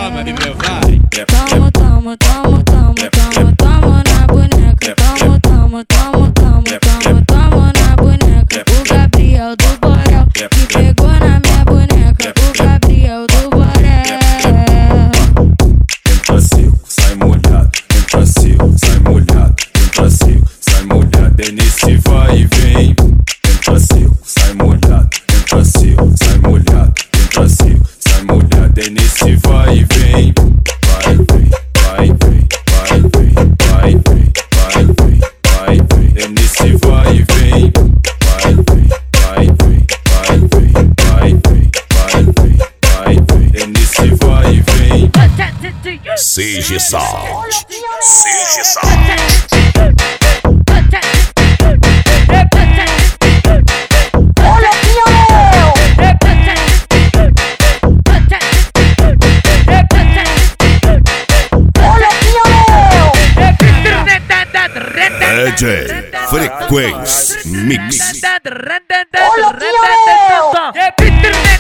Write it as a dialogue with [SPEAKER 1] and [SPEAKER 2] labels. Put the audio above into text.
[SPEAKER 1] toma e meu vai.
[SPEAKER 2] Toma, toma, toma, toma, toma, toma na boneca. Toma, toma, toma, toma, toma, toma na boneca. O Gabriel do Borel que pegou na minha boneca. O Gabriel do Borel.
[SPEAKER 3] Entra seco, sai molhado. Entra seco, sai molhado. Entra seco, sai molhado. É nesse vai e vem. Entra seco, sai molhado. Entra seco, sai molhado. Entra seco, sai molhado. É nesse vai e vem. Vai, vem, vai, vem, vai, vem, vai, vem, vai, vem, vai, vem. É nesse vai e vem. Vai, vem, vai, vem, vai, vem, vai, vem, vai, vem, vai, vem. É nesse vai e vem.
[SPEAKER 4] CG Sound. CG Sound.
[SPEAKER 5] Olha aqui, Léo! Olha aqui, Léo!
[SPEAKER 4] DJ Frequência Mix.
[SPEAKER 5] Olha aqui, Léo!